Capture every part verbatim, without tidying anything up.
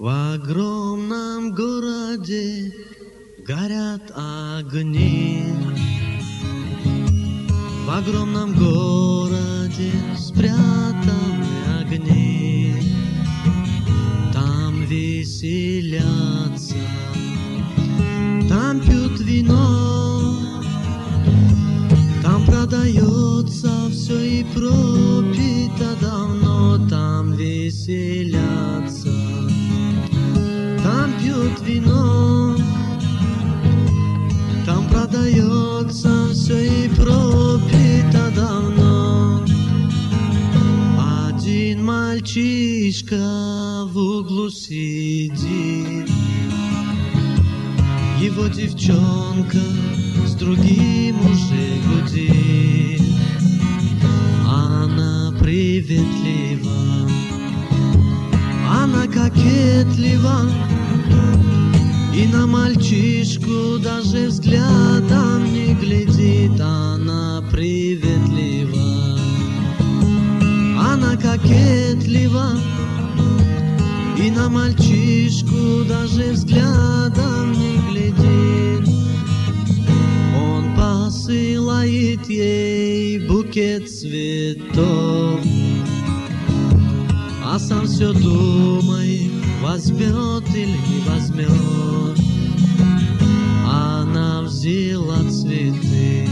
В огромном городе горят огни. В огромном городе спрятаны огни. Там веселятся, там пьют вино, там продается все и пропито давно. Там веселятся, там пьют вино, там продается все и пропито давно. Один мальчишка в углу сидит, его девчонка с другим уже гудит. Она приветлива, она кокетлива, и на мальчишку даже взглядом не глядит. Она приветлива, она кокетлива, и на мальчишку даже взглядом не глядит. Он посылает ей букет цветов, а сам все думает, возьмет или не возьмет. Она взяла цветы,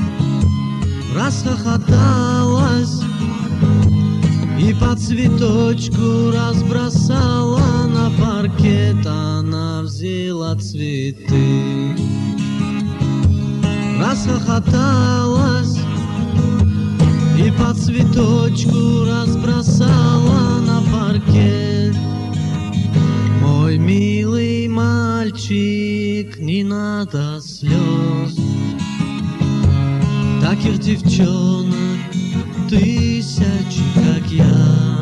расхохоталась и по цветочку разбросала на паркет. Она взяла цветы, расхохоталась и по цветочку разбросала на паркет. Мой милый мальчик, не надо слез, таких девчонок тысячи, как я.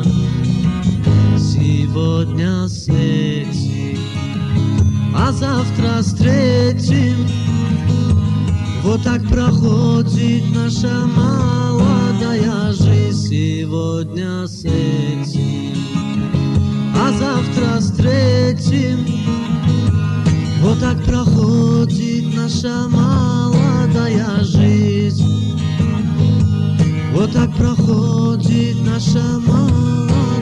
Сегодня с этим, а завтра с третьим. Вот так проходит наша молодая жизнь. Сегодня с этим, а завтра с третьим. Вот так проходит наша молодая жизнь. Вот так проходит наша молодая жизнь.